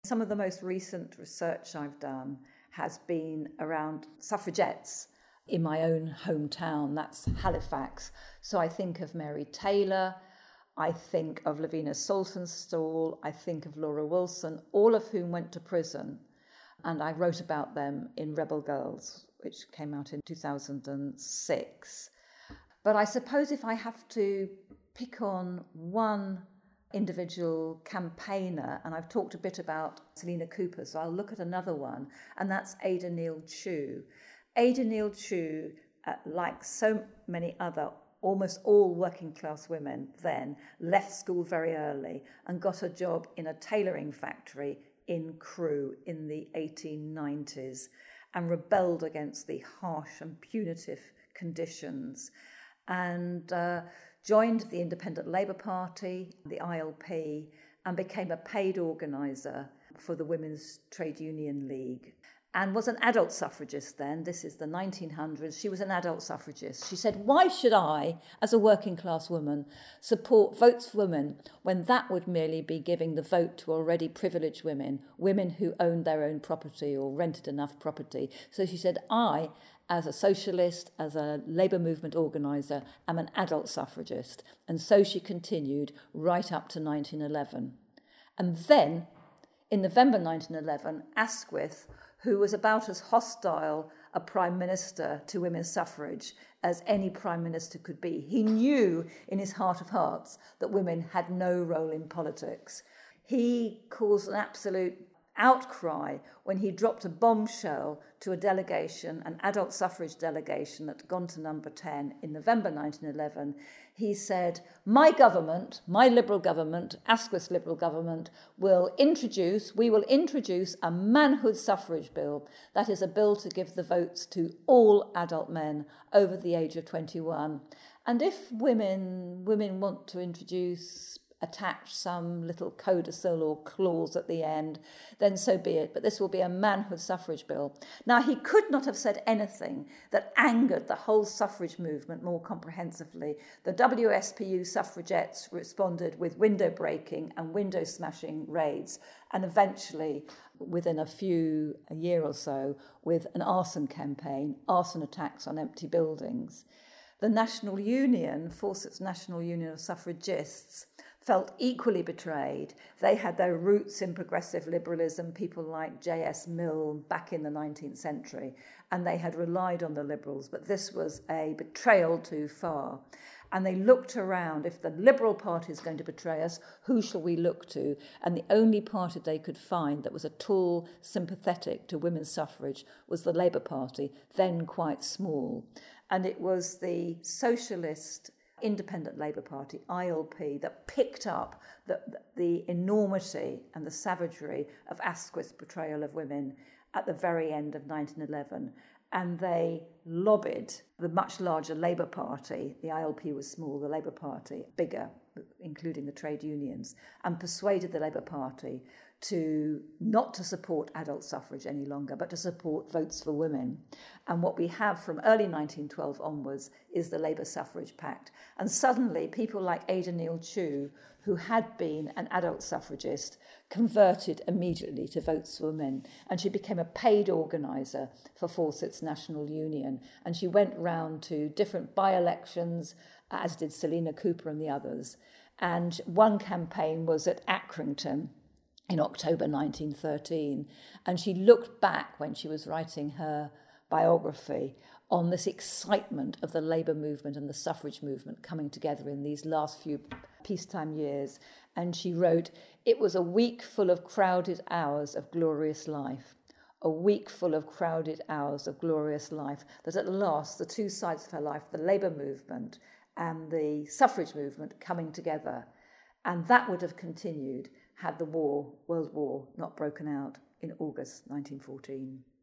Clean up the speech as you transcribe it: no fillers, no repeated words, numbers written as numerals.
Some of the most recent research I've done has been around suffragettes in my own hometown, that's Halifax. So I think of Mary Taylor, I think of Lavina Saltonstall, I think of Laura Wilson, all of whom went to prison. And I wrote about them in Rebel Girls, which came out in 2006. But I suppose if I have to pick on one individual campaigner, and I've talked a bit about Selina Cooper, so I'll look at another one, and that's Ada Neal Chew. Ada Neal Chew, like so many other, almost all working class women then, left school very early and got a job in a tailoring factory in Crewe in the 1890s and rebelled against the harsh and punitive conditions and joined the Independent Labour Party, the ILP, and became a paid organiser for the Women's Trade Union League and was an adult suffragist then. This is the 1900s. She was an adult suffragist. She said, why should I, as a working class woman, support votes for women when that would merely be giving the vote to already privileged women, women who owned their own property or rented enough property. So she said, I, as a socialist, as a labour movement organiser, am an adult suffragist. And so she continued right up to 1911. And then, in November 1911, Asquith, who was about as hostile a prime minister to women's suffrage as any prime minister could be, he knew in his heart of hearts that women had no role in politics. He caused an absolute outcry when he dropped a bombshell to a delegation, an adult suffrage delegation that had gone to number 10 in November 1911. He said, my government, my Liberal government, Asquith's Liberal government, we will introduce a manhood suffrage bill. That is a bill to give the votes to all adult men over the age of 21. And if women want to attach some little codicil or clause at the end, then so be it. But this will be a manhood suffrage bill. Now, he could not have said anything that angered the whole suffrage movement more comprehensively. The WSPU suffragettes responded with window breaking and window smashing raids, and eventually, within a year or so, with an arson campaign, arson attacks on empty buildings. The National Union, Fawcett's National Union of Suffragists, felt equally betrayed. They had their roots in progressive liberalism, people like J.S. Mill back in the 19th century, and they had relied on the Liberals, but this was a betrayal too far. And they looked around, if the Liberal Party is going to betray us, who shall we look to? And the only party they could find that was at all sympathetic to women's suffrage was the Labour Party, then quite small. And it was the socialist Independent Labour Party, ILP, that picked up the enormity and the savagery of Asquith's betrayal of women at the very end of 1911. And they lobbied the much larger Labour Party. The ILP was small, the Labour Party bigger, including the trade unions, and persuaded the Labour Party not to support adult suffrage any longer, but to support votes for women. And what we have from early 1912 onwards is the Labour Suffrage Pact. And suddenly people like Ada Neal Chew, who had been an adult suffragist, converted immediately to votes for women. And she became a paid organiser for Fawcett's National Union. And she went round to different by-elections, as did Selina Cooper and the others. And one campaign was at Accrington in October 1913. And she looked back when she was writing her biography on this excitement of the labour movement and the suffrage movement coming together in these last few peacetime years. And she wrote, "It was a week full of crowded hours of glorious life. A week full of crowded hours of glorious life," that at last the two sides of her life, the labour movement and the suffrage movement, coming together. And that would have continued had the World War not broken out in August 1914.